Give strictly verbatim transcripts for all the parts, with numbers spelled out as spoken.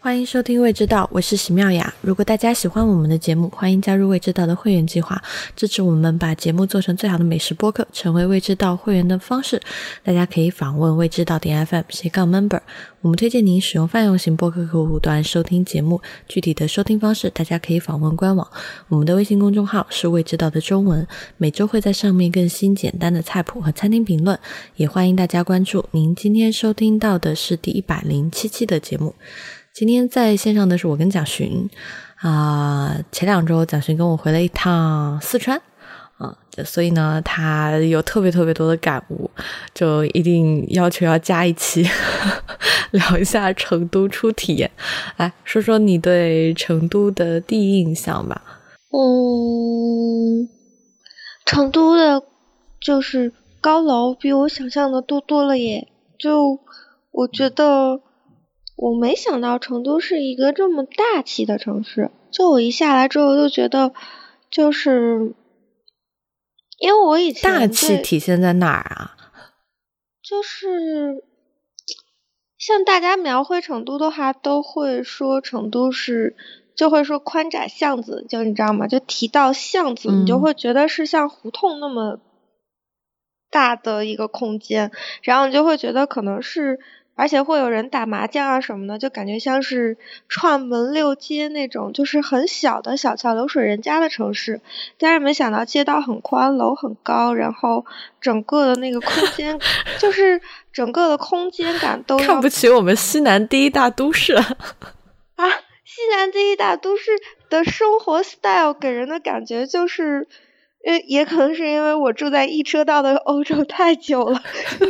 欢迎收听未知道，我是席妙雅。如果大家喜欢我们的节目，欢迎加入未知道的会员计划，支持我们把节目做成最好的美食播客。成为未知道会员的方式，大家可以访问未知道点 F M 斜杠 member。我们推荐您使用泛用型播客客户端收听节目，具体的收听方式大家可以访问官网。我们的微信公众号是未知道的中文，每周会在上面更新简单的菜谱和餐厅评论，也欢迎大家关注。您今天收听到的是第一百零七期的节目。今天在线上的是我跟蒋勋啊、呃，前两周蒋勋跟我回了一趟四川啊、呃，所以呢他有特别特别多的感悟，就一定要求要加一期聊一下成都初体验。来说说你对成都的第一印象吧。 嗯，成都的就是高楼比我想象的多多了耶，就我觉得我没想到成都是一个这么大气的城市，就我一下来之后就觉得，就是因为我以前大气体现在哪儿啊？ 就是像大家描绘成都的话，都会说成都是就会说宽窄巷子，就你知道吗？就提到巷子， 嗯、 你就会觉得是像胡同那么大的一个空间，然后你就会觉得可能是。而且会有人打麻将啊什么的，就感觉像是串门六街那种，就是很小的小桥流水人家的城市。但是没想到街道很宽，楼很高，然后整个的那个空间，就是整个的空间感都看不起我们西南第一大都市啊！ 西南第一大都市的生活 style 给人的感觉就是。呃，也可能是因为我住在一车道的欧洲太久了，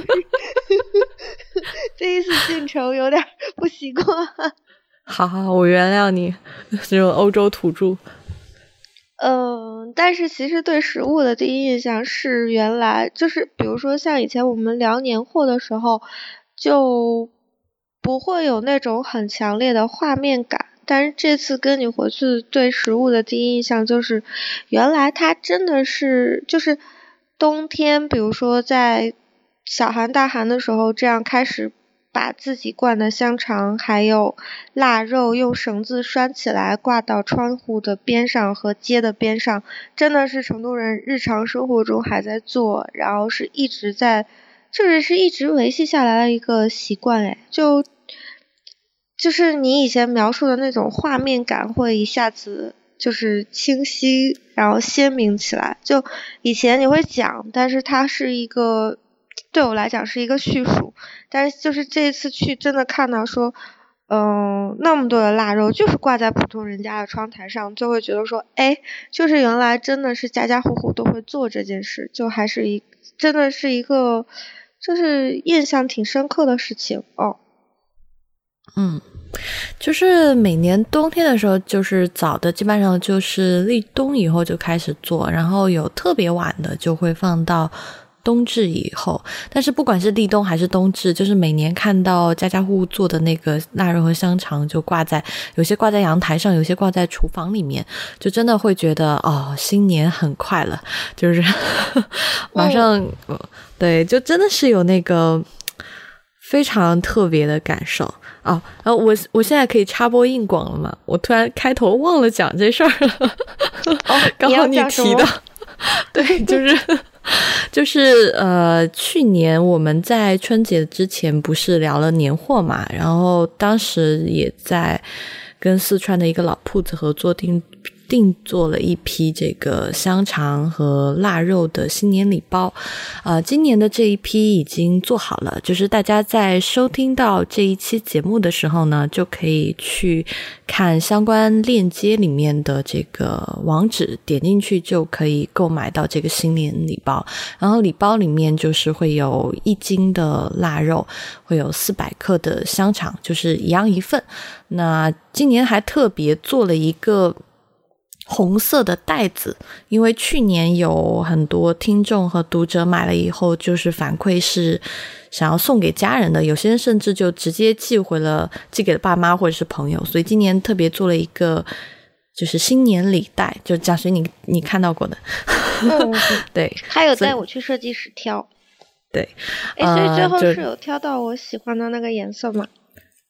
这一次进城有点不习惯。 好好，我原谅你，这种欧洲土著。 嗯、呃，但是其实对食物的第一印象是原来就是，比如说像以前我们聊年货的时候，就不会有那种很强烈的画面感。但是这次跟你回去对食物的第一印象就是，原来它真的是就是冬天，比如说在小寒大寒的时候，这样开始把自己灌的香肠还有腊肉用绳子拴起来挂到窗户的边上和街的边上，真的是成都人日常生活中还在做，然后是一直在就是是一直维系下来的一个习惯诶，就就是你以前描述的那种画面感会一下子就是清晰然后鲜明起来，就以前你会讲，但是它是一个对我来讲是一个叙述，但是就是这一次去真的看到说嗯、呃，那么多的腊肉就是挂在普通人家的窗台上，就会觉得说哎，就是原来真的是家家户户都会做这件事，就还是一真的是一个就是印象挺深刻的事情哦。 嗯，就是每年冬天的时候，就是早的基本上就是立冬以后就开始做，然后有特别晚的就会放到冬至以后。但是不管是立冬还是冬至，就是每年看到家家户户做的那个腊肉和香肠，就挂在有些挂在阳台上，有些挂在厨房里面，就真的会觉得哦，新年很快了，就是马上、嗯、对，就真的是有那个非常特别的感受啊！然后我我现在可以插播硬广了吗？我突然开头忘了讲这事儿了， 哦， 刚好你提到，对，就是就是呃，去年我们在春节之前不是聊了年货嘛，然后当时也在跟四川的一个老铺子合作定定做了一批这个香肠和腊肉的新年礼包，呃，今年的这一批已经做好了，就是大家在收听到这一期节目的时候呢，就可以去看相关链接里面的这个网址，点进去就可以购买到这个新年礼包。然后礼包里面就是会有一斤的腊肉，会有四百克的香肠，就是一样一份。那今年还特别做了一个红色的袋子，因为去年有很多听众和读者买了以后就是反馈是想要送给家人的，有些人甚至就直接寄回了寄给了爸妈或者是朋友，所以今年特别做了一个就是新年礼袋，就假设你你看到过的嗯对， 还有带我去设计师挑， 对， 诶所以最后呃、 是有挑到我喜欢的那个颜色吗？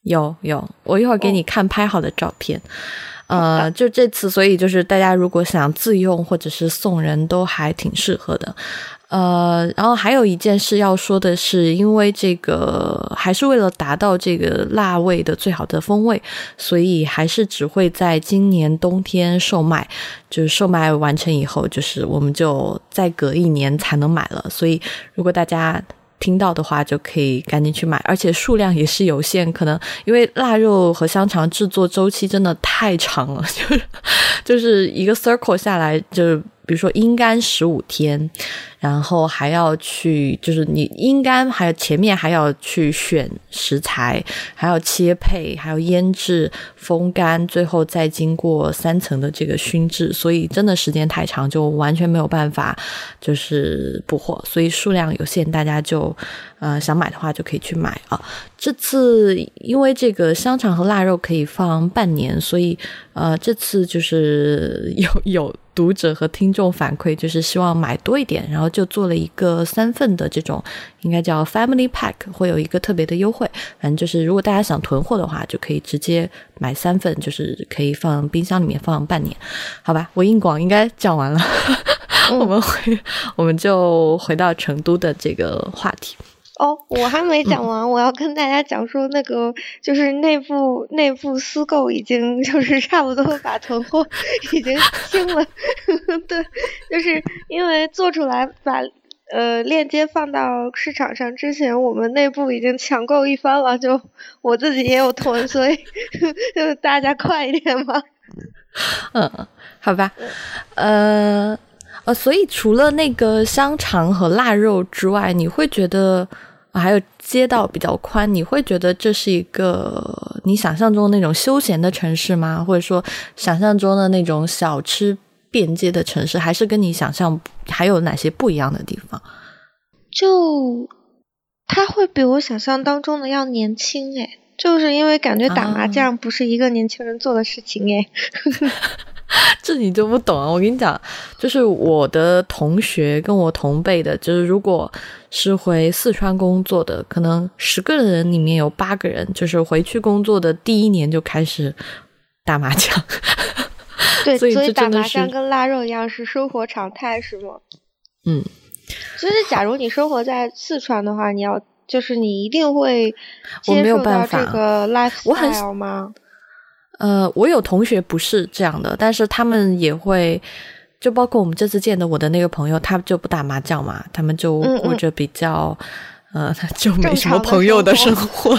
有有，我一会儿给你看拍好的照片。哦、呃，就这次，所以就是大家如果想自用或者是送人都还挺适合的。呃，然后还有一件事要说的是，因为这个还是为了达到这个辣味的最好的风味，所以还是只会在今年冬天售卖，就是售卖完成以后，就是我们就再隔一年才能买了。所以如果大家听到的话就可以赶紧去买，而且数量也是有限，可能因为腊肉和香肠制作周期真的太长了，就是就是一个 circle 下来，就是比如说阴干十五天，然后还要去就是你阴干还有前面还要去选食材，还要切配，还要腌制风干，最后再经过三层的这个熏制，所以真的时间太长，就完全没有办法就是补货，所以数量有限，大家就呃想买的话就可以去买啊。这次因为这个香肠和腊肉可以放半年，所以呃这次就是有有读者和听众反馈，就是希望买多一点，然后就做了一个三份的这种应该叫 family pack， 会有一个特别的优惠。反正就是如果大家想囤货的话，就可以直接买三份，就是可以放冰箱里面放半年。好吧，我硬广应该讲完了。我们回我们就回到成都的这个话题。 哦，我还没讲完、嗯、我要跟大家讲说那个就是内部内部私购已经就是差不多把囤货已经清了。对，就是因为做出来把呃链接放到市场上之前，我们内部已经抢购一番了，就我自己也有囤，所以就大家快一点吧。 嗯，好吧。呃呃，所以除了那个香肠和腊肉之外，你会觉得还有街道比较宽，你会觉得这是一个你想象中的那种休闲的城市吗？或者说想象中的那种小吃便捷的城市，还是跟你想象还有哪些不一样的地方？ 就它会比我想象当中的要年轻诶，就是因为感觉打麻将不是一个年轻人做的事情诶。 这你就不懂啊！我跟你讲，就是我的同学跟我同辈的，就是如果是回四川工作的，可能十个人里面有八个人，就是回去工作的第一年就开始打麻将。 对， 所以所以打麻将跟腊肉一样是生活常态，是吗？ 嗯， 就是假如你生活在四川的话，你要就是你一定会接受到这个 lifestyle 吗？ 呃，我有同学不是这样的，但是他们也会，就包括我们这次见的我的那个朋友，他就不打麻将嘛，他们就过着比较，嗯嗯呃，就没什么朋友的生活。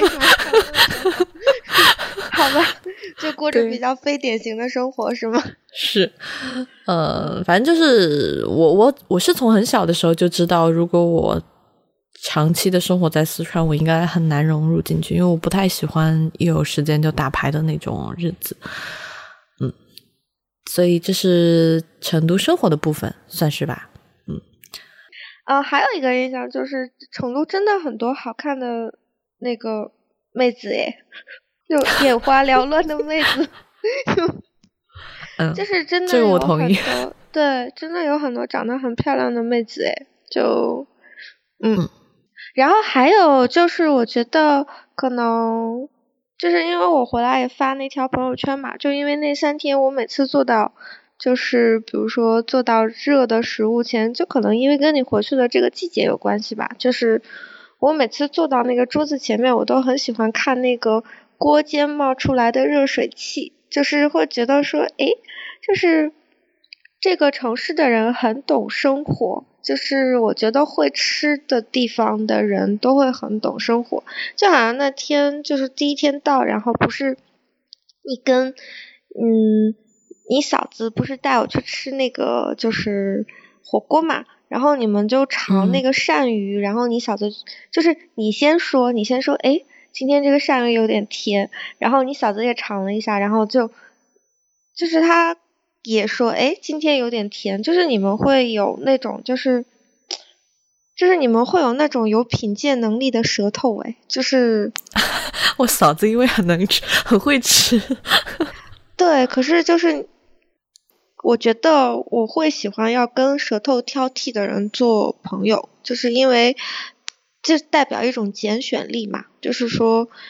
好吧，就过着比较非典型的生活是吗？ 是，呃，反正就是我我我是从很小的时候就知道，如果我长期的生活在四川，我应该很难融入进去，因为我不太喜欢一有时间就打牌的那种日子。嗯，所以这是成都生活的部分，算是吧。嗯， 呃，还有一个印象就是成都真的很多好看的那个妹子耶，就眼花缭乱的妹子。 嗯， 就是真的这个我同意。 对，真的有很多长得很漂亮的妹子耶，就嗯。嗯，然后还有就是我觉得可能就是因为我回来也发那条朋友圈嘛，就因为那三天我每次做到就是比如说做到热的食物前，就可能因为跟你回去的这个季节有关系吧，就是我每次坐到那个桌子前面，我都很喜欢看那个锅间冒出来的热水器，就是会觉得说诶，就是这个城市的人很懂生活，就是我觉得会吃的地方的人都会很懂生活。就好像那天就是第一天到，然后不是你跟嗯你嫂子不是带我去吃那个就是火锅嘛，然后你们就尝那个鳝鱼、嗯、然后你嫂子就是你先说你先说诶今天这个鳝鱼有点甜，然后你嫂子也尝了一下，然后就就是他也说诶今天有点甜，就是你们会有那种就是就是你们会有那种有品鉴能力的舌头诶，就是我嫂子因为很能吃很会吃对，可是就是我觉得我会喜欢要跟舌头挑剔的人做朋友，就是因为这代表一种拣选力嘛，就是说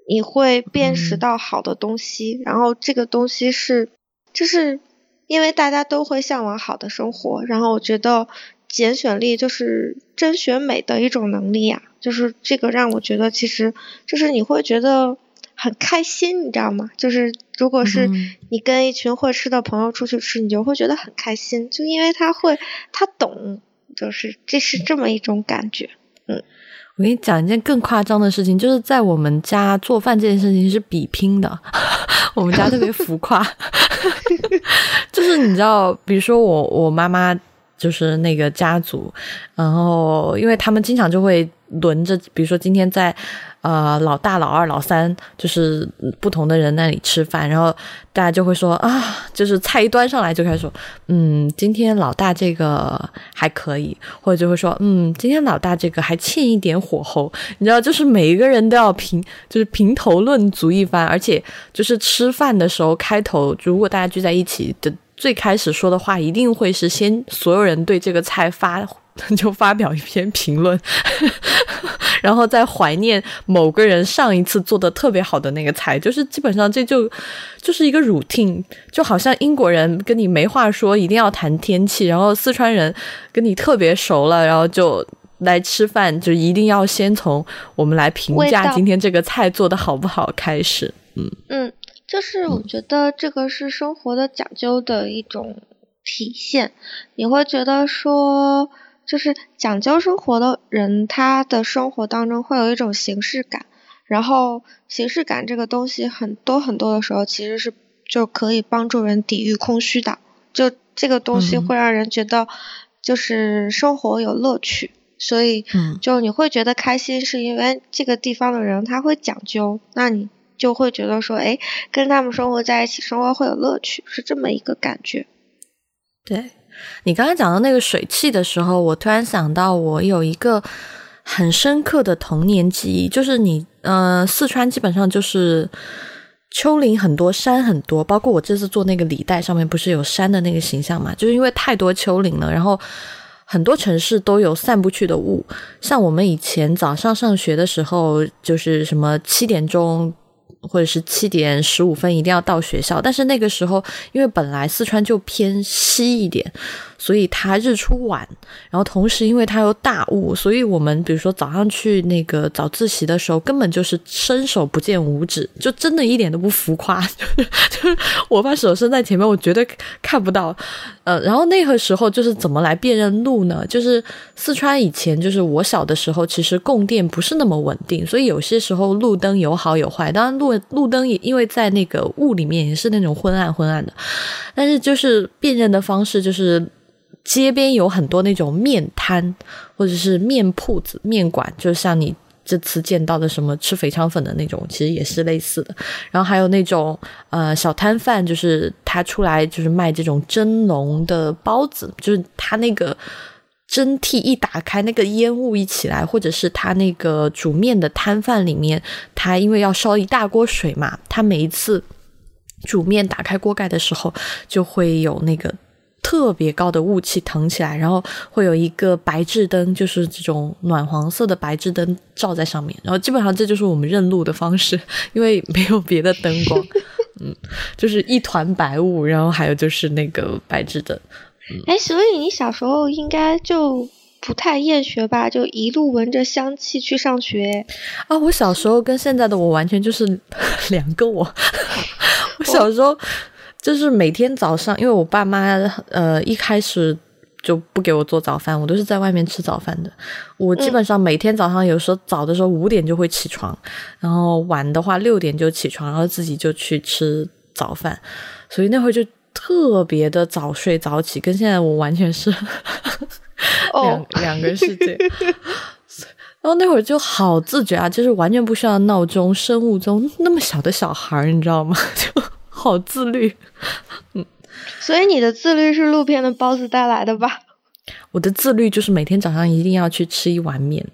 你会辨识到好的东西，嗯、然后这个东西是，就是因为大家都会向往好的生活，然后我觉得拣选力就是甄选美的一种能力呀、啊，就是这个让我觉得其实就是你会觉得很开心，你知道吗？就是如果是你跟一群会吃的朋友出去吃，你就会觉得很开心，就因为他会他懂，就是这是这么一种感觉。嗯， 我跟你讲一件更夸张的事情，就是在我们家做饭这件事情是比拼的，我们家特别浮夸，就是你知道，比如说我我妈妈就是那个家族，然后因为他们经常就会轮着，比如说今天在呃老大老二老三就是不同的人那里吃饭，然后大家就会说啊，就是菜一端上来就开始说嗯今天老大这个还可以，或者就会说嗯今天老大这个还欠一点火候，你知道，就是每一个人都要评就是评头论足一番，而且就是吃饭的时候开头如果大家聚在一起的最开始说的话一定会是先所有人对这个菜发就发表一篇评论然后再怀念某个人上一次做的特别好的那个菜，就是基本上这就就是一个 routine， 就好像英国人跟你没话说一定要谈天气，然后四川人跟你特别熟了然后就来吃饭就一定要先从我们来评价今天这个菜做的好不好开始。嗯嗯，就是我觉得这个是生活的讲究的一种体现，你会觉得说就是讲究生活的人他的生活当中会有一种形式感，然后形式感这个东西很多很多的时候其实是就可以帮助人抵御空虚的，就这个东西会让人觉得就是生活有乐趣、嗯、所以就你会觉得开心是因为这个地方的人他会讲究，那你就会觉得说诶跟他们生活在一起生活会有乐趣，是这么一个感觉。 对，你刚才讲到那个水汽的时候，我突然想到我有一个很深刻的童年记忆，就是你呃，四川基本上就是丘陵很多山很多，包括我这次做那个履带上面不是有山的那个形象嘛，就是因为太多丘陵了，然后很多城市都有散不去的雾，像我们以前早上上学的时候就是什么七点钟或者是七点十五分一定要到学校，但是那个时候因为本来四川就偏西一点，所以它日出晚，然后同时因为它有大雾，所以我们比如说早上去那个早自习的时候根本就是伸手不见五指，就真的一点都不浮夸，就是就是我把手伸在前面我绝对看不到。呃，然后那个时候就是怎么来辨认路呢，就是四川以前就是我小的时候其实供电不是那么稳定，所以有些时候路灯有好有坏，当然路路灯也因为在那个雾里面也是那种昏暗昏暗的，但是就是辨认的方式就是街边有很多那种面摊或者是面铺子面馆，就像你这次见到的什么吃肥肠粉的那种其实也是类似的，然后还有那种呃小摊贩，就是他出来就是卖这种蒸笼的包子，就是他那个蒸屉一打开那个烟雾一起来，或者是他那个煮面的摊贩里面他因为要烧一大锅水嘛，他每一次煮面打开锅盖的时候就会有那个特别高的雾气腾起来，然后会有一个白炽灯，就是这种暖黄色的白炽灯照在上面，然后基本上这就是我们认路的方式，因为没有别的灯光嗯，就是一团白雾，然后还有就是那个白炽灯。 哎、嗯，所以你小时候应该就不太厌学吧，就一路闻着香气去上学啊！我小时候跟现在的我完全就是两个我我小时候就是每天早上，因为我爸妈呃一开始就不给我做早饭，我都是在外面吃早饭的。我基本上每天早上有时候早的时候五点就会起床，然后晚的话六点就起床，然后自己就去吃早饭，所以那会儿就特别的早睡早起，跟现在我完全是两、oh. 两个世界。然后那会儿就好自觉啊，就是完全不需要闹钟，生物钟那么小的小孩你知道吗，就好自律。嗯， 所以你的自律是路边的包子带来的吧？ 我的自律就是每天早上一定要去吃一碗面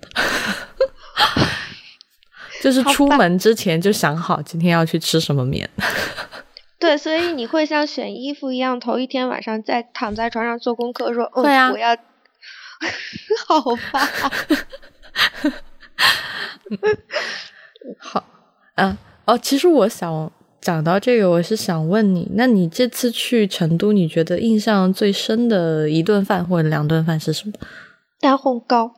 就是出门之前就想好今天要去吃什么面对，所以你会像选衣服一样头一天晚上再躺在床上做功课说会啊、 嗯、我要好吧好啊哦，其实我想讲到这个，我是想问你，那你这次去成都，你觉得印象最深的一顿饭或者两顿饭是什么？ 大红糕。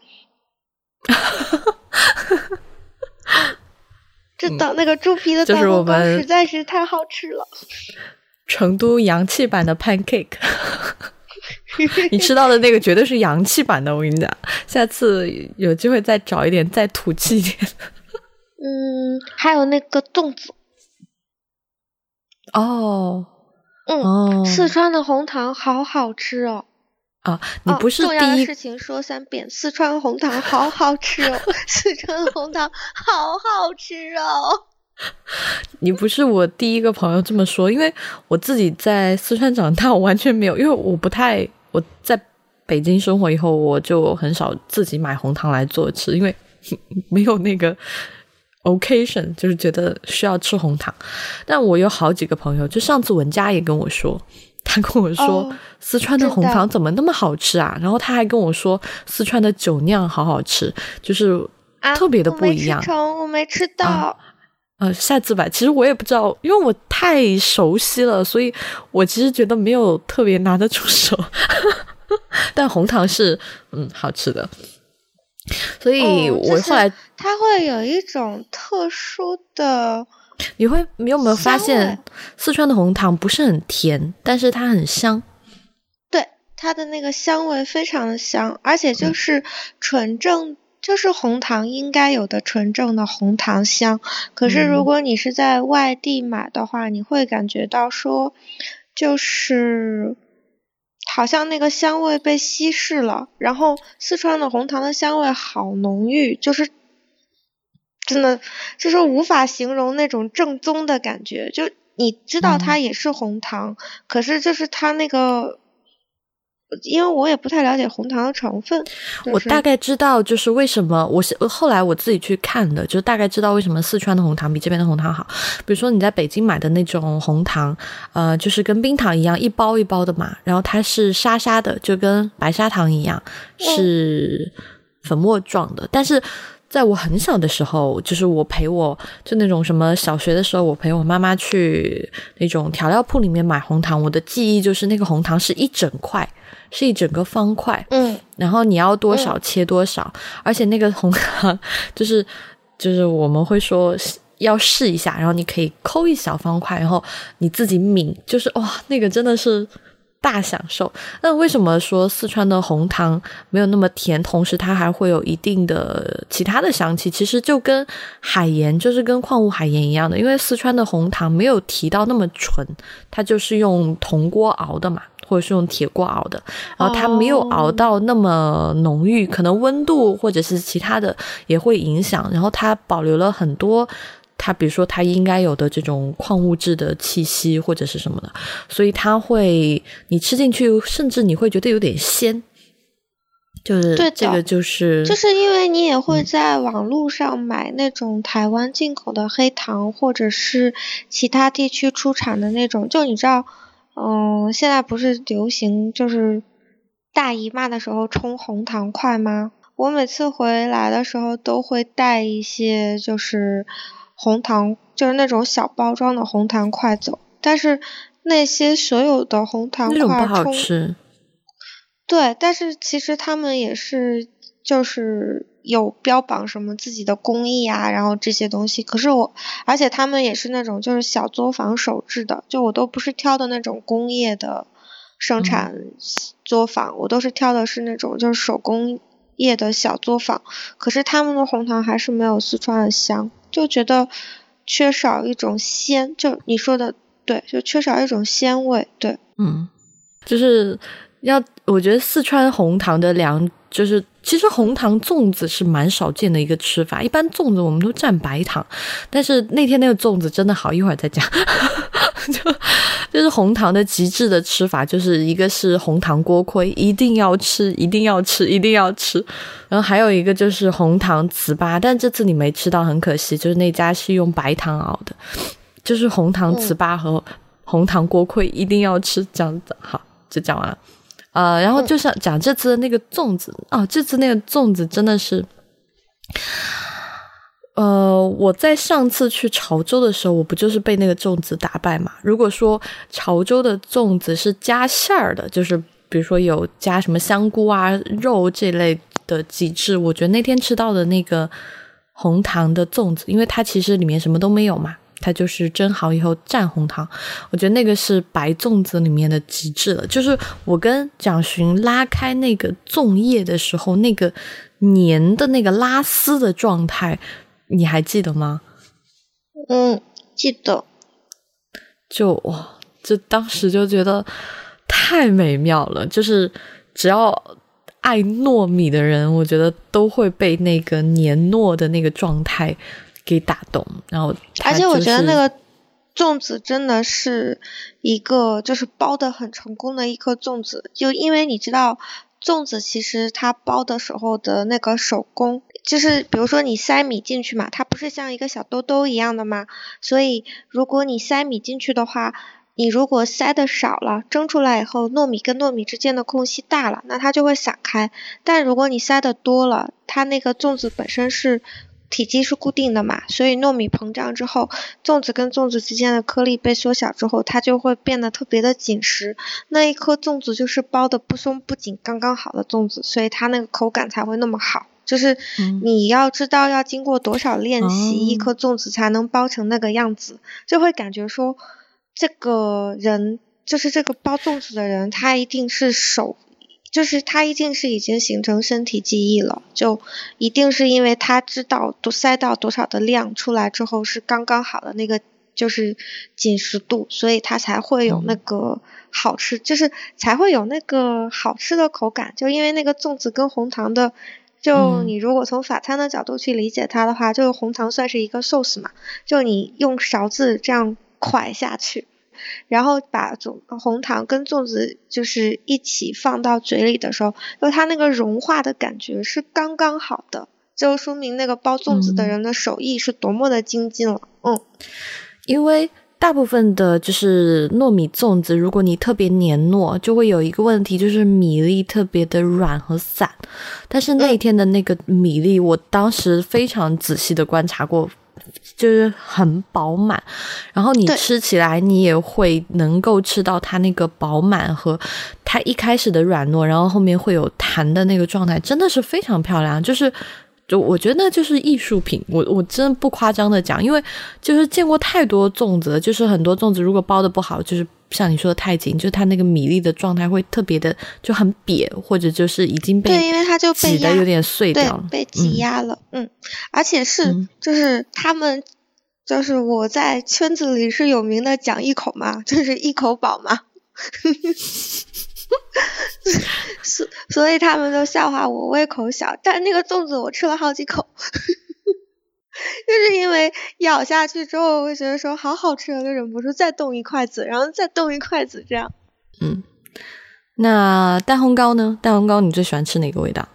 这的那个猪皮的大红糕实在是太好吃了。 成都洋气版的 pancake。你吃到的那个绝对是洋气版的，我跟你讲，下次有机会再找一点再土气一点。 嗯，还有那个粽子。 哦， 嗯、 哦， 四川的红糖好好吃哦。 啊，你不是第一、 哦、重要的事情说三遍，四川红糖好好吃哦，四川红糖好好吃哦。 你不是我第一个朋友这么说，因为我自己在四川长大，我完全没有，因为我不太，我在北京生活以后，我就很少自己买红糖来做吃，因为没有那个 occasion， 就是觉得需要吃红糖。但我有好几个朋友，就上次文佳也跟我说，他跟我说、哦、四川的红糖怎么那么好吃啊，然后他还跟我说四川的酒酿好好吃，就是特别的不一样。 啊、我没吃成，我没吃到。 啊呃，下次吧。其实我也不知道，因为我太熟悉了，所以我其实觉得没有特别拿得出手。但红糖是嗯好吃的，所以我后来、 哦、它会有一种特殊的。 你会你有没有发现四川的红糖不是很甜，但是它很香？ 对，它的那个香味非常的香，而且就是纯正。嗯就是红糖应该有的纯正的红糖香，可是如果你是在外地买的话、嗯、你会感觉到说就是好像那个香味被稀释了，然后四川的红糖的香味好浓郁，就是真的就是无法形容那种正宗的感觉，就你知道它也是红糖、嗯、可是就是它那个因为我也不太了解红糖的成分、就是、 我大概知道就是为什么我是后来我自己去看的，就大概知道为什么四川的红糖比这边的红糖好。比如说你在北京买的那种红糖呃，就是跟冰糖一样一包一包的嘛，然后它是沙沙的，就跟白砂糖一样是粉末状的、嗯、但是在我很小的时候，就是我陪我就那种什么小学的时候，我陪我妈妈去那种调料铺里面买红糖，我的记忆就是那个红糖是一整块，是一整个方块， 嗯， 然后你要多少切多少、嗯、而且那个红糖就是就是我们会说要试一下，然后你可以抠一小方块，然后你自己抿，就是哇，那个真的是大享受。那为什么说四川的红糖没有那么甜，同时它还会有一定的其他的香气？其实就跟海盐，就是跟矿物海盐一样的，因为四川的红糖没有提到那么纯，它就是用铜锅熬的嘛，或者是用铁锅熬的，然后它没有熬到那么浓郁、oh. 可能温度或者是其他的也会影响，然后它保留了很多它比如说它应该有的这种矿物质的气息或者是什么的，所以它会你吃进去甚至你会觉得有点鲜，就是这个就是就是因为你也会在网络上买那种台湾进口的黑糖、嗯、或者是其他地区出产的那种，就你知道嗯，现在不是流行就是大姨妈的时候冲红糖块吗？我每次回来的时候都会带一些就是红糖，就是那种小包装的红糖块走，但是那些所有的红糖块那种不好吃。 对，但是其实他们也是就是有标榜什么自己的工艺啊，然后这些东西，可是我而且他们也是那种就是小作坊手制的，就我都不是挑的那种工业的生产作坊、嗯、我都是挑的是那种就是手工业的小作坊，可是他们的红糖还是没有四川的香，就觉得缺少一种鲜，就你说的对，就缺少一种鲜味。对， 嗯，就是要我觉得四川红糖的两就是其实红糖粽子是蛮少见的一个吃法，一般粽子我们都蘸白糖，但是那天那个粽子真的好，一会儿再讲就就是红糖的极致的吃法，就是一个是红糖锅盔，一定要吃一定要吃一定要吃，然后还有一个就是红糖糍粑，但这次你没吃到很可惜，就是那家是用白糖熬的，就是红糖糍粑和红糖锅盔一定要吃，这样子好就讲完了。呃，然后就像讲这次的那个粽子、嗯、哦，这次那个粽子真的是， 呃，我在上次去潮州的时候，我不就是被那个粽子打败嘛？如果说潮州的粽子是加馅儿的，就是比如说有加什么香菇啊、肉这类的极致，我觉得那天吃到的那个红糖的粽子，因为它其实里面什么都没有嘛，它就是蒸好以后蘸红糖，我觉得那个是白粽子里面的极致了。就是我跟蒋勋拉开那个粽叶的时候，那个黏的那个拉丝的状态，你还记得吗？ 嗯，记得。 就哇，就当时就觉得太美妙了，就是只要爱糯米的人，我觉得都会被那个黏糯的那个状态给打动。然后、就是， 而且我觉得那个粽子真的是一个就是包得很成功的一颗粽子，就因为你知道粽子其实它包的时候的那个手工，就是比如说你塞米进去嘛，它不是像一个小兜兜一样的嘛，所以如果你塞米进去的话，你如果塞的少了，蒸出来以后糯米跟糯米之间的空隙大了，那它就会散开。但如果你塞的多了，它那个粽子本身是体积是固定的嘛，所以糯米膨胀之后，粽子跟粽子之间的颗粒被缩小之后，它就会变得特别的紧实。那一颗粽子就是包的不松不紧刚刚好的粽子，所以它那个口感才会那么好。就是你要知道要经过多少练习、嗯、一颗粽子才能包成那个样子，就会感觉说这个人就是这个包粽子的人，他一定是手就是他一定是已经形成身体记忆了，就一定是因为他知道都塞到多少的量出来之后是刚刚好的那个就是紧实度，所以他才会有那个好吃、嗯、就是才会有那个好吃的口感。就因为那个粽子跟红糖的，就你如果从法餐的角度去理解它的话，就红糖算是一个寿司嘛，就你用勺子这样蒯下去，然后把红糖跟粽子就是一起放到嘴里的时候，就它那个融化的感觉是刚刚好的，就说明那个包粽子的人的手艺是多么的精进了。嗯， 因为大部分的就是糯米粽子，如果你特别黏糯，就会有一个问题，就是米粒特别的软和散。但是那天的那个米粒，我当时非常仔细的观察过，就是很饱满，然后你吃起来你也会能够吃到它那个饱满和它一开始的软糯，然后后面会有弹的那个状态，真的是非常漂亮。就是就我觉得那就是艺术品，我我真的不夸张的讲，因为就是见过太多粽子了，就是很多粽子如果包的不好，就是像你说的太紧，就是它那个米粒的状态会特别的就很瘪，或者就是已经被对，因为它就被挤得有点碎掉了， 对，被挤压了。嗯, 嗯而且是、嗯、就是他们就是我在圈子里是有名的讲一口嘛，就是一口饱嘛所, 所以他们都笑话我胃口小，但那个粽子我吃了好几口就是因为咬下去之后我会觉得说好好吃，就忍不住再动一筷子，然后再动一筷子这样。 嗯，那蛋烘糕呢？蛋烘糕你最喜欢吃哪个味道？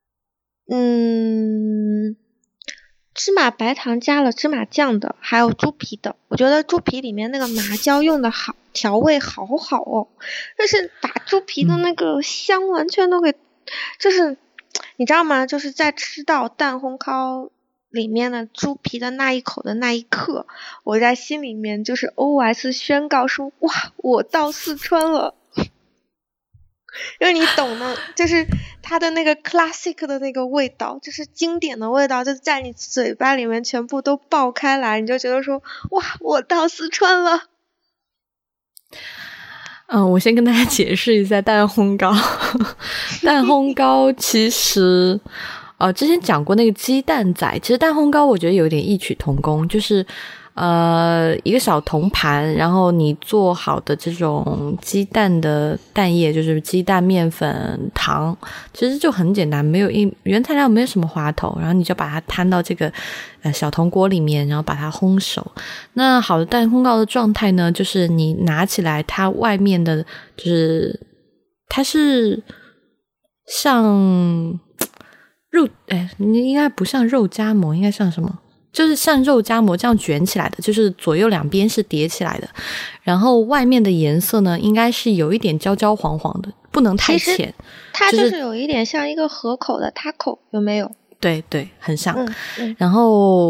嗯，芝麻白糖加了芝麻酱的，还有猪皮的。我觉得猪皮里面那个麻椒用的好，调味好好哦，就是把猪皮的那个香完全都给、嗯、就是你知道吗，就是在吃到蛋烘糕里面的猪皮的那一口的那一刻，我在心里面就是 O S 宣告说哇我到四川了因为你懂的，就是它的那个 classic 的那个味道，就是经典的味道，就在你嘴巴里面全部都爆开来，你就觉得说哇我到四川了。 嗯，我先跟大家解释一下蛋烘糕蛋烘糕其实呃，之前讲过那个鸡蛋仔，其实蛋烘糕我觉得有点异曲同工，就是呃一个小铜盘，然后你做好的这种鸡蛋的蛋液，就是鸡蛋、面粉、糖，其实就很简单，没有一原材料没有什么花头，然后你就把它摊到这个呃小铜锅里面，然后把它烘熟。那好的蛋烘糕的状态呢，就是你拿起来，它外面的就是它是像肉，哎，你应该不像肉夹馍，应该像什么？就是像肉夹馍这样卷起来的，就是左右两边是叠起来的，然后外面的颜色呢应该是有一点焦焦黄黄的，不能太浅， 它就是有一点像一个河口的 taco， 有没有？ 对对，很像、 嗯嗯、 然后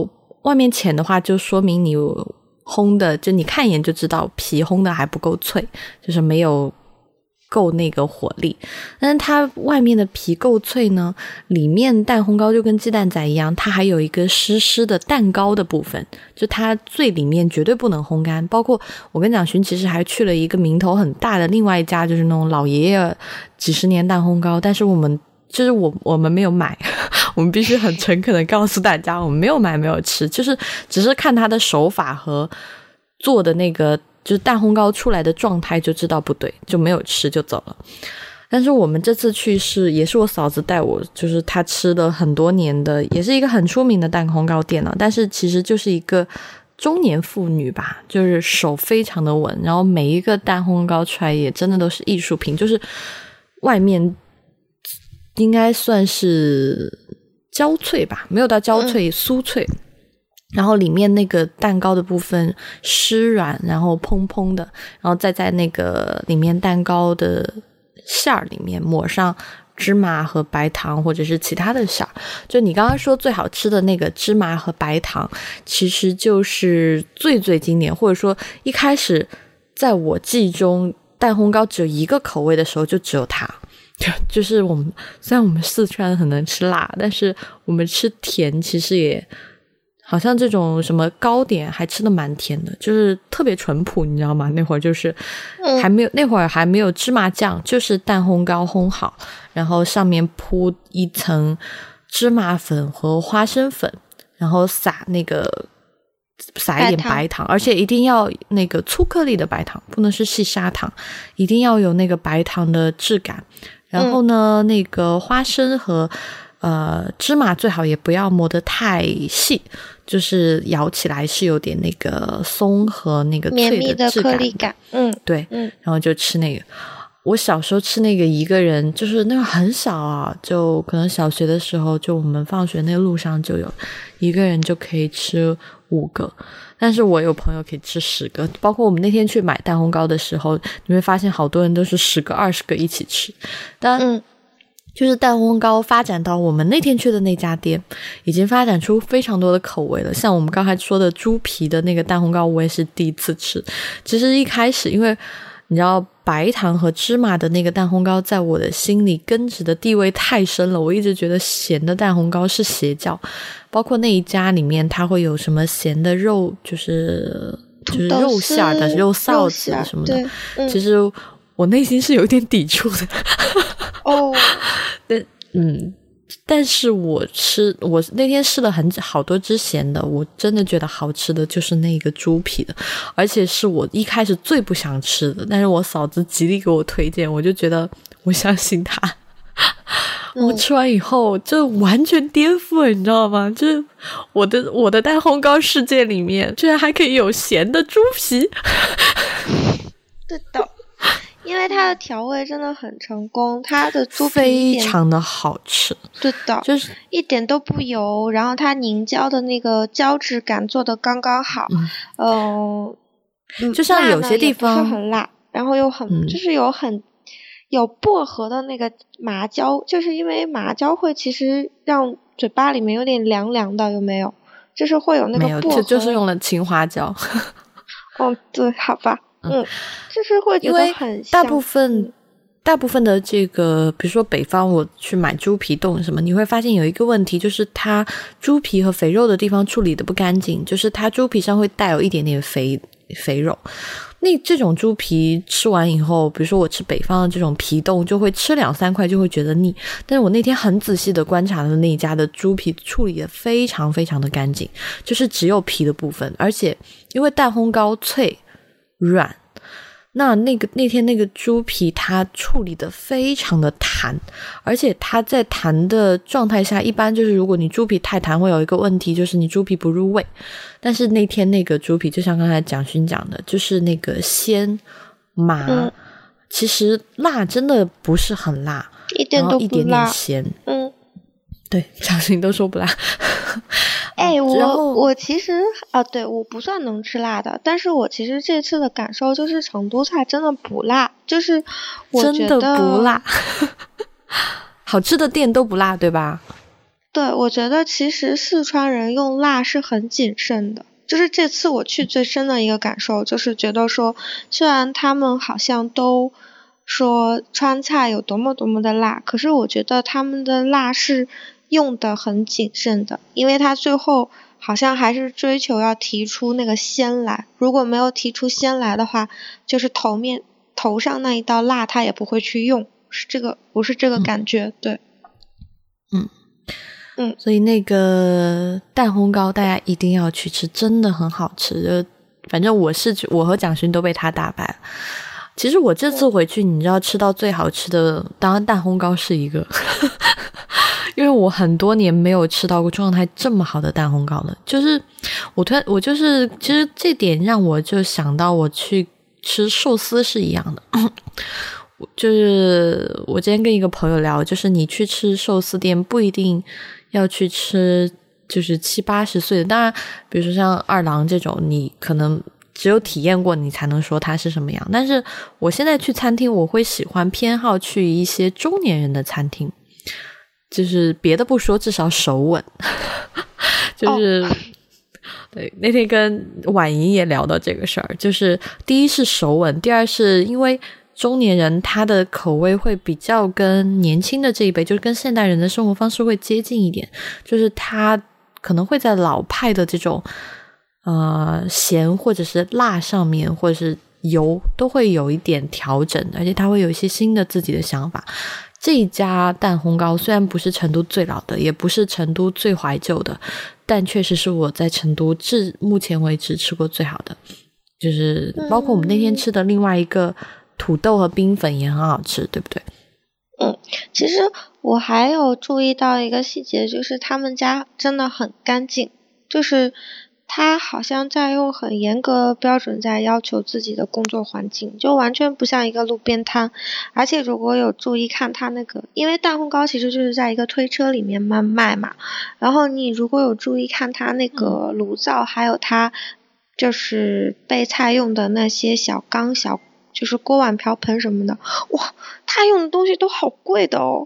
外面浅的话就说明你烘的就你看一眼就知道皮烘的还不够脆，就是没有够那个火力。但是它外面的皮够脆呢，里面蛋烘糕就跟鸡蛋仔一样，它还有一个湿湿的蛋糕的部分，就它最里面绝对不能烘干。包括我跟蒋勋其实还去了一个名头很大的另外一家，就是那种老爷爷几十年蛋烘糕，但是我们就是我我们没有买我们必须很诚恳的告诉大家我们没有买没有吃，就是只是看他的手法和做的那个就是蛋烘糕出来的状态就知道不对，就没有吃就走了。但是我们这次去是也是我嫂子带我，就是她吃了很多年的，也是一个很出名的蛋烘糕店了，但是其实就是一个中年妇女吧，就是手非常的稳，然后每一个蛋烘糕出来也真的都是艺术品，就是外面应该算是焦脆吧，没有到焦脆，嗯、酥脆，然后里面那个蛋糕的部分湿软，然后蓬蓬的，然后再在那个里面蛋糕的馅儿里面抹上芝麻和白糖或者是其他的馅儿。就你刚刚说最好吃的那个芝麻和白糖，其实就是最最经典，或者说一开始在我记忆中蛋烘糕只有一个口味的时候就只有它。就是我们虽然我们四川很能吃辣，但是我们吃甜其实也好像这种什么糕点还吃得蛮甜的，就是特别淳朴，你知道吗？那会儿就是还没有、嗯、那会儿还没有芝麻酱，就是蛋烘糕烘好，然后上面铺一层芝麻粉和花生粉，然后撒那个撒一点白糖，而且一定要那个粗颗粒的白糖，不能是细砂糖，一定要有那个白糖的质感。然后呢、嗯、那个花生和呃芝麻最好也不要磨得太细，就是咬起来是有点那个松和那个脆的质感，绵密的颗粒感。嗯，对，嗯，然后就吃那个。我小时候吃那个一个人就是那个很少啊，就可能小学的时候就我们放学那个路上就有一个人就可以吃五个，但是我有朋友可以吃十个，包括我们那天去买蛋烘糕的时候，你会发现好多人都是十个二十个一起吃。但嗯，就是蛋烘糕发展到我们那天去的那家店已经发展出非常多的口味了，像我们刚才说的猪皮的那个蛋烘糕我也是第一次吃。其实一开始因为你知道白糖和芝麻的那个蛋烘糕在我的心里根植的地位太深了，我一直觉得咸的蛋烘糕是邪教，包括那一家里面它会有什么咸的肉，就是就是肉馅的肉臊子什么的、嗯、其实我内心是有点抵触的哦，但嗯但是我吃我那天试了很好多只咸的，我真的觉得好吃的就是那个猪皮的，而且是我一开始最不想吃的，但是我嫂子极力给我推荐，我就觉得我相信她、嗯、我吃完以后就完全颠覆了，你知道吗？就是我的我的蛋烘糕世界里面居然还可以有咸的猪皮对的，因为它的调味真的很成功，它的猪皮非常的好吃， 对的， 就是一点都不油，然后它凝胶的那个胶质感做得刚刚好，嗯、呃， 就像有些地方不是很辣，然后又很、嗯、就是有很有薄荷的那个麻椒，就是因为麻椒会其实让嘴巴里面有点凉凉的，有没有？就是会有那个薄荷， 没有，就就是用了青花椒。 哦，对，好吧。嗯，就是会觉得很香。 大部分大部分的这个比如说北方我去买猪皮冻什么，你会发现有一个问题，就是它猪皮和肥肉的地方处理的不干净，就是它猪皮上会带有一点点肥肥肉。那这种猪皮吃完以后，比如说我吃北方的这种皮冻，就会吃两三块就会觉得腻，但是我那天很仔细的观察了那一家的猪皮处理的非常非常的干净，就是只有皮的部分，而且因为蛋烘糕脆软，那那个那天那个猪皮它处理的非常的弹，而且它在弹的状态下，一般就是如果你猪皮太弹会有一个问题，就是你猪皮不入味，但是那天那个猪皮就像刚才蒋勋讲的，就是那个鲜麻、嗯、其实辣真的不是很辣， 一点都不辣， 然后一点点咸， 嗯， 对，蒋勋都说不辣哎，我我其实啊，对，我不算能吃辣的，但是我其实这次的感受就是成都菜真的不辣，就是我觉得真的不辣好吃的店都不辣对吧？ 对，我觉得其实四川人用辣是很谨慎的，就是这次我去最深的一个感受就是觉得说，虽然他们好像都说川菜有多么多么的辣，可是我觉得他们的辣是用的很谨慎的，因为他最后好像还是追求要提出那个鲜来，如果没有提出鲜来的话，就是头面头上那一道辣他也不会去用，是这个不是这个感觉、嗯、对嗯嗯， 所以那个蛋烘糕大家一定要去吃，真的很好吃，就反正我是我和蒋勋都被他打败了。其实我这次回去你知道吃到最好吃的当然蛋烘糕是一个因为我很多年没有吃到过状态这么好的蛋烘糕了，就是我突然我就是其实这点让我就想到我去吃寿司是一样的就是我今天跟一个朋友聊，就是你去吃寿司店不一定要去吃就是七八十岁的，当然比如说像二郎这种你可能只有体验过你才能说它是什么样，但是我现在去餐厅我会喜欢偏好去一些中年人的餐厅，就是别的不说至少手稳就是、oh. 对，那天跟婉莹也聊到这个事儿，就是第一是手稳，第二是因为中年人他的口味会比较跟年轻的这一辈就是跟现代人的生活方式会接近一点，就是他可能会在老派的这种呃咸或者是辣上面或者是油都会有一点调整，而且他会有一些新的自己的想法。这一家蛋烘糕虽然不是成都最老的也不是成都最怀旧的，但确实是我在成都至目前为止吃过最好的，就是包括我们那天吃的另外一个土豆和冰粉也很好吃，对不对？ 嗯，其实我还有注意到一个细节，就是他们家真的很干净，就是他好像在用很严格的标准在要求自己的工作环境，就完全不像一个路边摊。而且如果有注意看他那个，因为蛋烘糕其实就是在一个推车里面卖卖嘛，然后你如果有注意看他那个炉灶、嗯、还有他就是备菜用的那些小缸小就是锅碗瓢盆什么的，哇，他用的东西都好贵的哦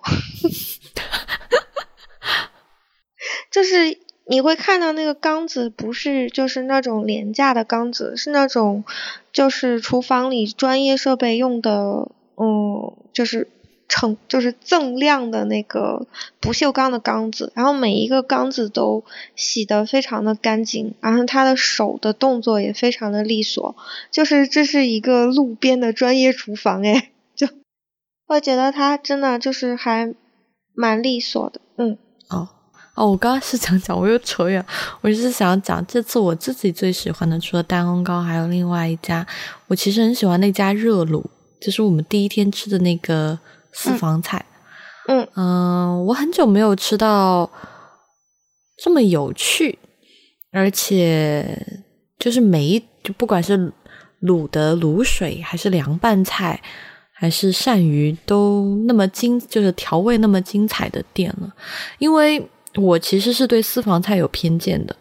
就是你会看到那个缸子不是就是那种廉价的缸子，是那种就是厨房里专业设备用的，嗯，就是成就是锃亮的那个不锈钢的缸子，然后每一个缸子都洗得非常的干净，然后他的手的动作也非常的利索，就是这是一个路边的专业厨房诶，就我觉得他真的就是还蛮利索的。嗯， 哦哦，我刚刚是想讲我又扯远，我就是想讲这次我自己最喜欢的除了蛋烘糕还有另外一家，我其实很喜欢那家热卤，就是我们第一天吃的那个私房菜。 嗯嗯、 呃、我很久没有吃到这么有趣，而且就是每一就不管是卤的卤水还是凉拌菜还是鳝鱼都那么精，就是调味那么精彩的店了。因为我其实是对私房菜有偏见的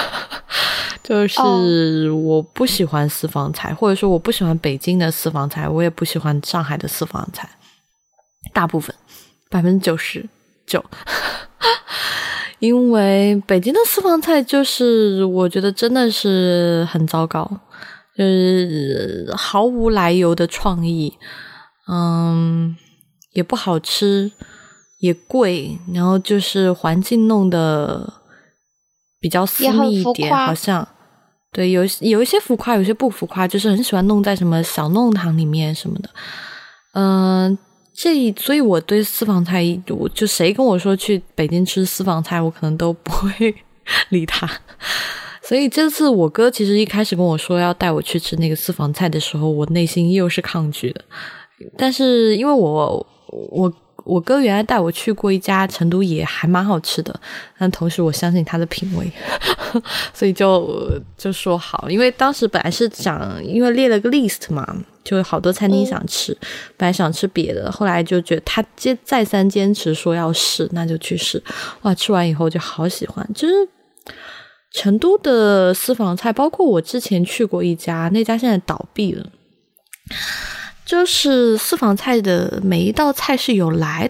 就是我不喜欢私房菜，或者说我不喜欢北京的私房菜，我也不喜欢上海的私房菜，大部分百分之九十九因为北京的私房菜就是我觉得真的是很糟糕，就是毫无来由的创意，嗯，也不好吃也贵，然后就是环境弄得比较私密一点，好像对有有一些浮夸有一些不浮夸，就是很喜欢弄在什么小弄堂里面什么的。嗯、呃，这所以我对私房菜我就谁跟我说去北京吃私房菜我可能都不会理他。所以这次我哥其实一开始跟我说要带我去吃那个私房菜的时候，我内心又是抗拒的。但是因为我我我哥原来带我去过一家成都也还蛮好吃的，但同时我相信他的品味所以就就说好，因为当时本来是想因为列了个 list 嘛，就有好多餐厅想吃、嗯、本来想吃别的，后来就觉得他接再三坚持说要试，那就去试。哇，吃完以后就好喜欢，就是成都的私房菜，包括我之前去过一家，那家现在倒闭了，就是私房菜的每一道菜是有来头的，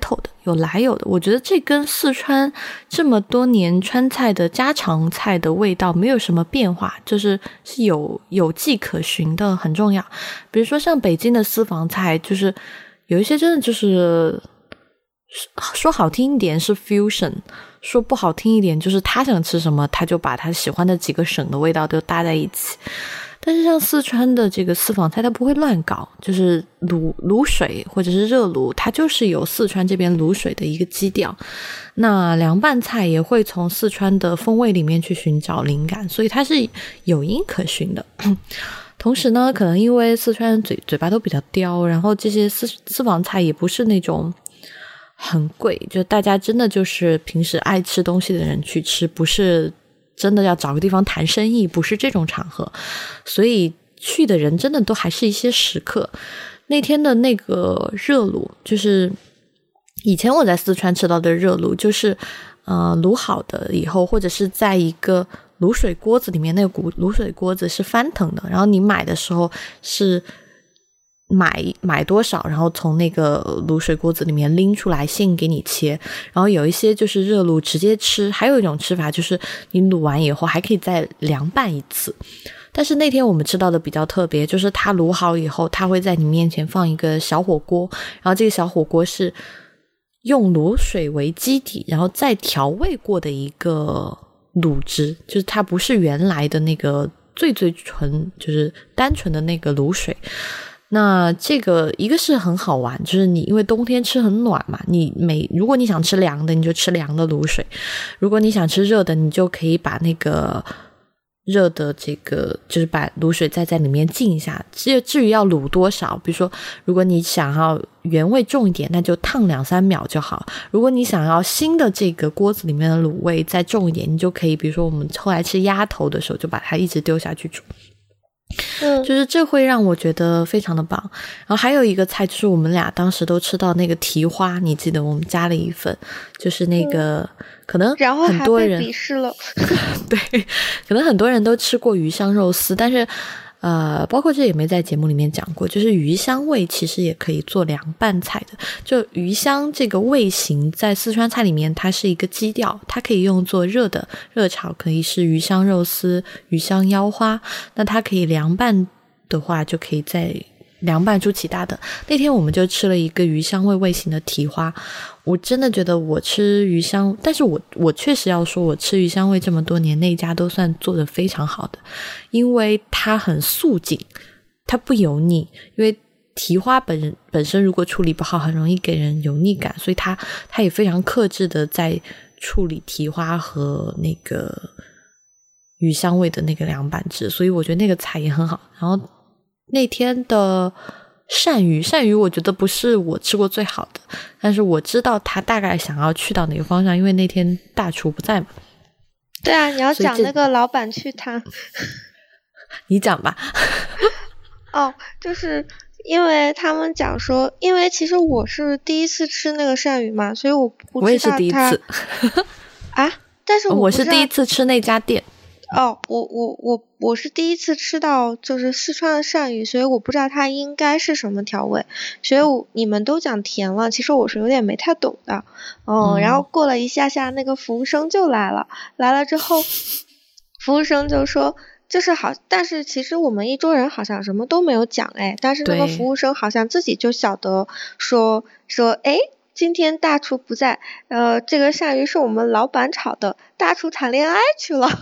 有来有的。我觉得这跟四川这么多年川菜的家常菜的味道没有什么变化，就是是有有迹可循的，很重要。比如说像北京的私房菜，就是有一些真的就是说好听一点是 fusion， 说不好听一点就是他想吃什么他就把他喜欢的几个省的味道都搭在一起。但是像四川的这个私房菜它不会乱搞，就是卤卤水或者是热卤，它就是有四川这边卤水的一个基调。那凉拌菜也会从四川的风味里面去寻找灵感，所以它是有因可循的。同时呢，可能因为四川人嘴嘴巴都比较刁，然后这些私私房菜也不是那种很贵，就大家真的就是平时爱吃东西的人去吃，不是真的要找个地方谈生意，不是这种场合，所以去的人真的都还是一些食客。那天的那个热卤，就是以前我在四川吃到的热卤，就是呃卤好的以后，或者是在一个卤水锅子里面，那个卤水锅子是翻腾的，然后你买的时候是买买多少，然后从那个卤水锅子里面拎出来现给你切。然后有一些就是热卤直接吃，还有一种吃法就是你卤完以后还可以再凉拌一次。但是那天我们吃到的比较特别，就是它卤好以后它会在你面前放一个小火锅，然后这个小火锅是用卤水为基底，然后再调味过的一个卤汁，就是它不是原来的那个最最纯就是单纯的那个卤水。那这个一个是很好玩，就是你因为冬天吃很暖嘛，你每如果你想吃凉的你就吃凉的卤水，如果你想吃热的你就可以把那个热的这个就是把卤水再在里面浸一下。至至于要卤多少，比如说如果你想要原味重一点，那就烫两三秒就好。如果你想要新的这个锅子里面的卤味再重一点，你就可以比如说我们后来吃鸭头的时候就把它一直丢下去煮。 嗯， 就是这会让我觉得非常的棒。然后还有一个菜就是我们俩当时都吃到那个蹄花，你记得我们加了一份，就是那个、嗯、可能然后还被很多人鄙视了对，可能很多人都吃过鱼香肉丝，但是呃，包括这也没在节目里面讲过，就是鱼香味其实也可以做凉拌菜的。就鱼香这个味型在四川菜里面它是一个基调，它可以用作热的热炒，可以是鱼香肉丝、鱼香腰花，那它可以凉拌的话就可以再凉拌出其他的。那天我们就吃了一个鱼香味味型的蹄花，我真的觉得我吃鱼香，但是我我确实要说我吃鱼香味这么多年，那家都算做得非常好的，因为它很素净，它不油腻，因为蹄花本本身如果处理不好很容易给人油腻感，所以它它也非常克制的在处理蹄花和那个鱼香味的那个凉拌汁，所以我觉得那个菜也很好。然后那天的鳝鱼鳝鱼我觉得不是我吃过最好的，但是我知道他大概想要去到哪个方向，因为那天大厨不在嘛。 对啊，你要讲那个老板去他你讲吧哦，就是因为他们讲说，因为其实我是第一次吃那个鳝鱼嘛，所以我不知道它我也是第一次啊，但是我, 我是第一次吃那家店。 哦，我我我我是第一次吃到就是四川的鳝鱼，所以我不知道它应该是什么调味，所以我你们都讲甜了，其实我是有点没太懂的。哦、嗯，然后过了一下下，那个服务生就来了，来了之后，服务生就说就是好，但是其实我们一桌人好像什么都没有讲哎，但是那个服务生好像自己就晓得说说哎。今天大厨不在，呃，这个鳝鱼是我们老板炒的，大厨谈恋爱去了，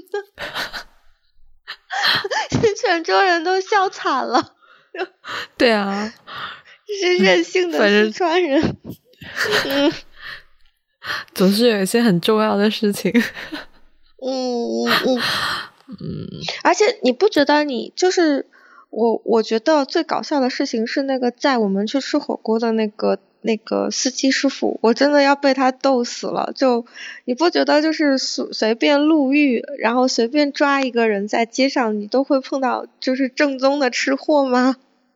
全桌人都笑惨了。 对啊， 这是任性的四川人，嗯， 总是有一些很重要的事情。 嗯嗯嗯嗯，而且你不觉得你就是我？我觉得最搞笑的事情是那个载我们去吃火锅的那个。那个司机师傅，我真的要被他逗死了。就你不觉得就是随随便路遇，然后随便抓一个人在街上，你都会碰到就是正宗的吃货吗？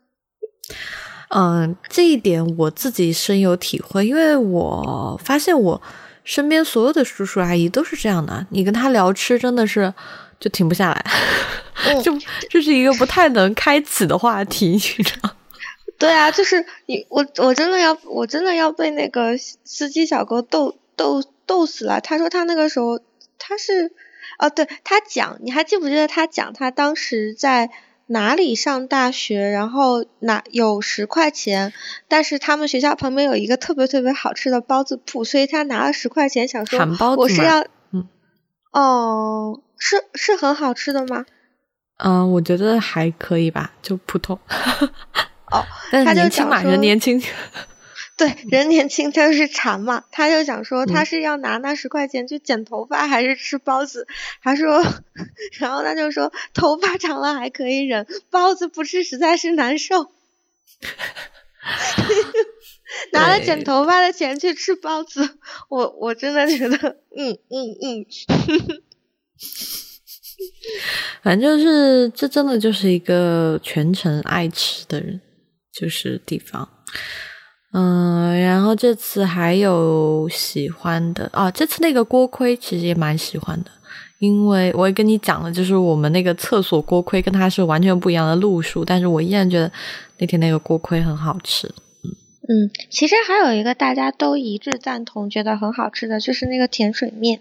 嗯，这一点我自己深有体会，因为我发现我身边所有的叔叔阿姨都是这样的，你跟他聊吃真的是就停不下来，嗯、就这是一个不太能开启的话题，你知道。 对啊，就是你我我真的要我真的要被那个司机小哥逗逗逗死了。他说他那个时候他是哦，对，他讲，你还记不记得他讲他当时在哪里上大学，然后哪有十块钱，但是他们学校旁边有一个特别特别好吃的包子铺，所以他拿了十块钱想说喊包子我是要嗯哦，是是很好吃的吗？ 嗯、呃，我觉得还可以吧，就普通。 哦， 但是年轻嘛，人年轻。 对，人年轻就是馋嘛，他就想说他是要拿那十块钱去剪头发还是吃包子，他说，然后他就说头发长了还可以忍，包子不吃实在是难受。拿了剪头发的钱去吃包子，我我真的觉得，嗯嗯嗯。 反正就是这真的就是一个全程爱吃的人，就是地方。嗯，然后这次还有喜欢的啊，这次那个锅盔其实也蛮喜欢的，因为我也跟你讲了，就是我们那个厕所锅盔跟它是完全不一样的路数，但是我依然觉得那天那个锅盔很好吃。嗯嗯，其实还有一个大家都一致赞同觉得很好吃的，就是那个甜水面。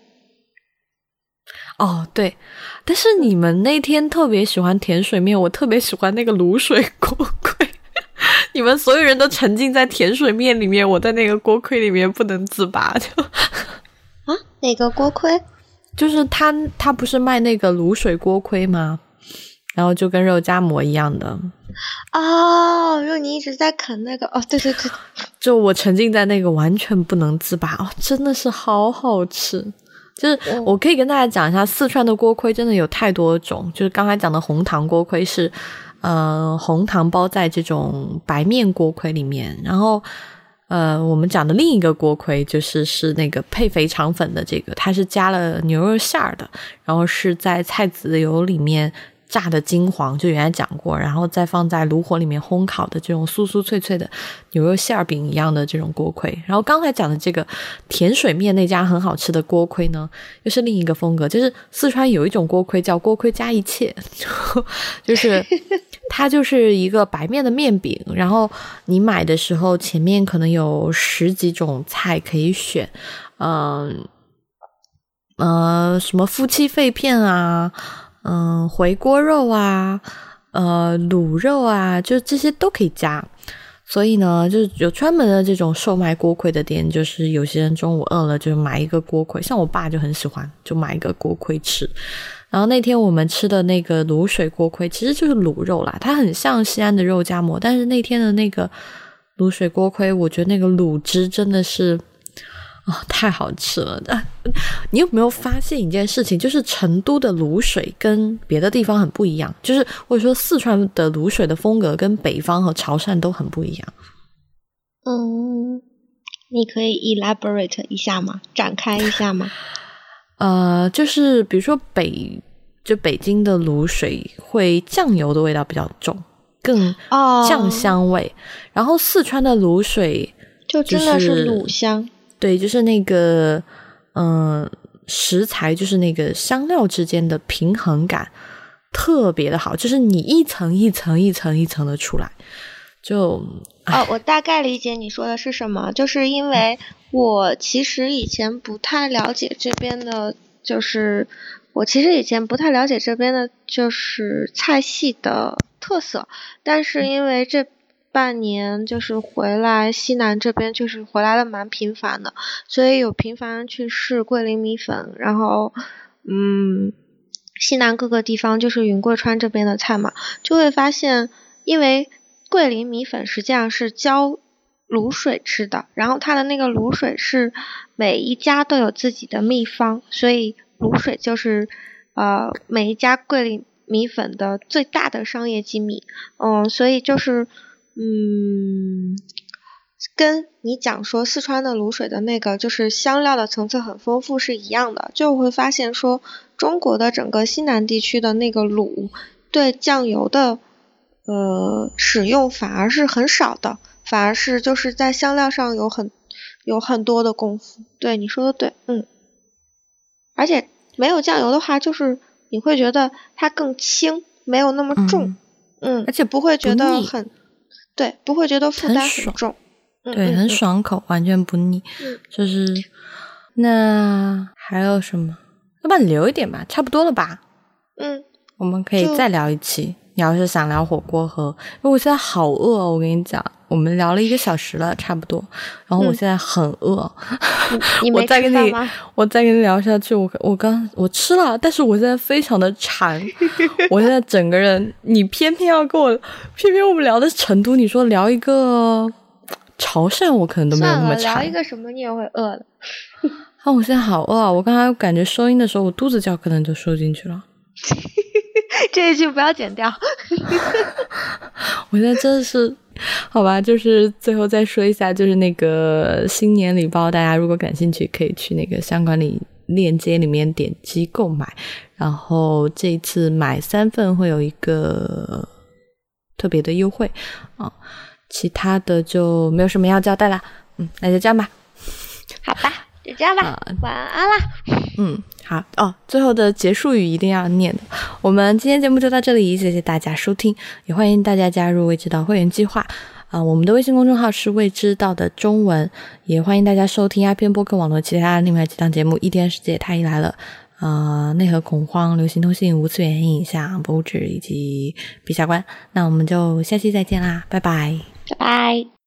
哦，对，但是你们那天特别喜欢甜水面，我特别喜欢那个卤水锅盔。你们所有人都沉浸在甜水面里面，我在那个锅盔里面不能自拔。就啊，哪个锅盔？ 就是他他不是卖那个卤水锅盔吗？然后就跟肉夹馍一样的。 哦，因为你一直在啃那个，哦，对对对， 就我沉浸在那个完全不能自拔，哦，真的是好好吃。就是我可以跟大家讲一下，四川的锅盔真的有太多种，就是刚才讲的红糖锅盔是呃红糖包在这种白面锅盔里面，然后呃我们讲的另一个锅盔就是是那个配肥肠粉的这个，它是加了牛肉馅儿的，然后是在菜籽油里面炸的金黄，就原来讲过，然后再放在炉火里面烘烤的这种酥酥脆脆的牛肉馅饼一样的这种锅盔。然后刚才讲的这个甜水面那家很好吃的锅盔呢，又是另一个风格，就是四川有一种锅盔叫锅盔加一切，就是它就是一个白面的面饼，然后你买的时候前面可能有十几种菜可以选，嗯呃什么夫妻肺片啊，嗯，回锅肉啊，呃，卤肉啊，就这些都可以加。所以呢，就是有专门的这种售卖锅盔的店，就是有些人中午饿了就买一个锅盔，像我爸就很喜欢，就买一个锅盔吃。然后那天我们吃的那个卤水锅盔其实就是卤肉啦，它很像西安的肉夹馍，但是那天的那个卤水锅盔，我觉得那个卤汁真的是哦，太好吃了！啊，你有没有发现一件事情，就是成都的卤水跟别的地方很不一样，就是或者说四川的卤水的风格跟北方和潮汕都很不一样。 嗯，你可以 elaborate 一下吗？展开一下吗？ 呃，就是比如说北就北京的卤水会酱油的味道比较重，更酱香味，哦，然后四川的卤水就真的是卤香。 对，就是那个嗯、呃，食材就是那个香料之间的平衡感特别的好，就是你一层一层一层一层的出来。就哦，我大概理解你说的是什么，就是因为我其实以前不太了解这边的，就是我其实以前不太了解这边的就是菜系的特色，但是因为这半年就是回来西南这边就是回来的蛮频繁的，所以有频繁去试桂林米粉，然后嗯，西南各个地方就是云贵川这边的菜嘛，就会发现因为桂林米粉实际上是浇卤水吃的，然后它的那个卤水是每一家都有自己的秘方，所以卤水就是呃每一家桂林米粉的最大的商业机密。嗯，所以就是嗯，跟你讲说四川的卤水的那个就是香料的层次很丰富是一样的，就会发现说中国的整个西南地区的那个卤对酱油的呃使用反而是很少的，反而是就是在香料上有很有很多的功夫。对，你说的对，嗯，而且没有酱油的话，就是你会觉得它更轻，没有那么重，嗯， 嗯，而且不会觉得很。对， 对，不会觉得负担很重， 很对、嗯，很爽口，完全不腻。 嗯， 就是那还有什么？要不然留一点吧，差不多了吧？ 嗯， 我们可以再聊一期。你要是想聊火锅和，因为我现在好饿哦，我跟你讲，我们聊了一个小时了，差不多。然后我现在很饿， 嗯、你没吃饭吗？ 我再跟你聊下去，我我刚我吃了，但是我现在非常的馋，我现在整个人，你偏偏要跟我，偏偏我们聊的成都，你说聊一个潮汕，我可能都没有那么馋。 聊一个什么你也会饿的。 啊，我现在好饿啊！我刚才感觉收音的时候，我肚子叫可能就收进去了。 这一句不要剪掉。 我现在真的是，好吧，就是最后再说一下，就是那个新年礼包，大家如果感兴趣，可以去那个相关里链接里面点击购买。然后这一次买三份会有一个特别的优惠啊，其他的就没有什么要交代了。嗯，那就这样吧。 好吧。就这样吧、啊、晚安啦。 嗯，好哦，最后的结束语一定要念的。我们今天节目就到这里，谢谢大家收听，也欢迎大家加入未知道会员计划啊、呃。我们的微信公众号是未知道的中文，也欢迎大家收听阿片播客网络其他另外几档节目，异电世界太医来了，呃，内核恐慌、流行通信、无次元影像、博物志以及陛下观。那我们就下期再见啦，拜拜， 拜拜。